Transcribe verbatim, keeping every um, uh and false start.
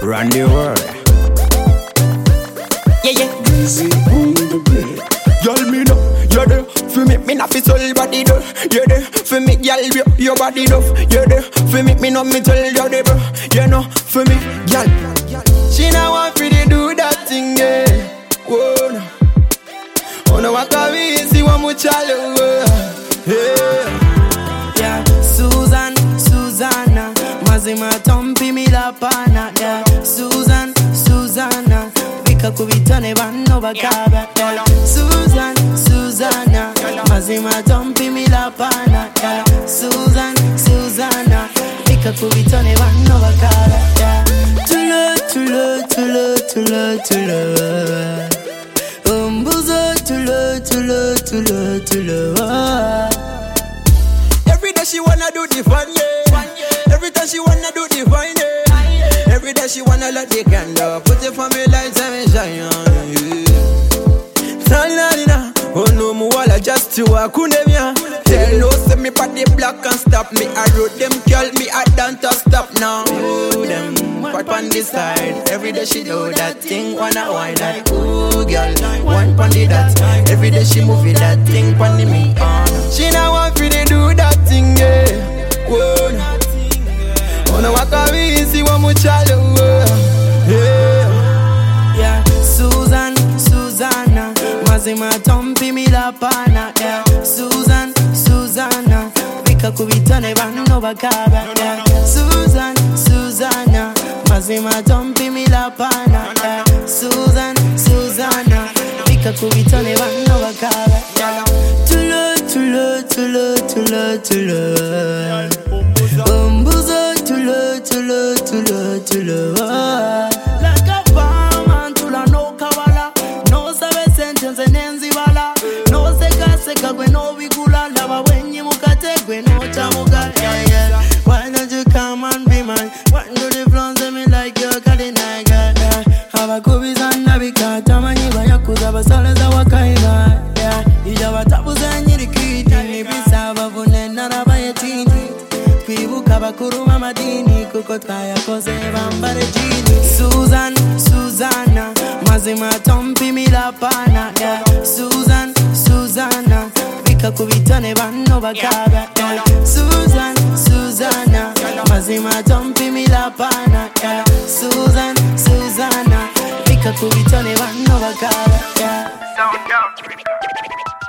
Run the world. Yeah, yeah. Easy on the beat. Y'all me know, you're there. For me, me not fi soul body do. You're there. For me, y'all your, your body do. You're there. For me, me not me tell you there, bro. You know, for me, y'all. She now want fi to do that thing, yeah. Whoa, no. Oh no, I can't be see one more child, yeah. Yeah, Susan, Susanna, mazima tompi mila pana. Yeah, Susan, Susanna, vika kubitane bano bakaba. Yeah, Susan, Susanna, mazima tompi mila pana. Yeah, Susan, Susanna, vika kubitane bano bakaba. Yeah, tulo, tulo, tulo, tulo, tulo. Umbuzo, tulo, tulo, tulo, tulo. Every day she wanna do the fun, yeah. Every time she wanna do the fun, yeah. Every day she wanna let the candle put it for me lights and shine on you. Tanana, oh no, mo wala just to a kunemia. Tell no, say me party black and stop me. I wrote them, call me, I don't stop now. Oh, them, part on this side. Every day she do that thing, wanna wine that. Ooh, girl, one pon the that. Every day she move it, that thing pon the me. Uh. She now want me to do that thing, yeah. Whoa, no. Oh no, I can't be see one more child, yeah. Yeah, Susan, Susanna, mazima tompi mila pana. Yeah, Susan, Susanna, vika kubitane bano bakaba. Yeah, Susan, Susanna, mazima tompi mila pana. Yeah, Susan, Susanna, vika kubitane bano bakaba. Yeah, tulo, tulo, tulo, tulo, tulo. Umbuzo, tulo, tulo, tulo, tulo. Like a farmer, tula no kawala. No sabe sentence nenzi bala. No seka seka gwe no bigula. Lava wenye mukate gwe no chamuga. Yeah, yeah. Why don't you come and be mine? Why do the flowers me like you're calling like that? Haba kubizana bikata manyiba yakuza basale za wakaiba. Yeah, ija watabuza nyirikiti. Nibisa bavune narabaye tindi. Kwibuka bakuru mamadini kuko twayakoze bambare jini. Susan, Susanna, mazima tompi mila pana. Yeah, Susan, Susanna, vika kubitane bano bakaba. Yeah, Susan, Susanna, mazima tompi mila pana. Yeah, Susan, Susanna, vika kubitane bano bakaba. Yeah.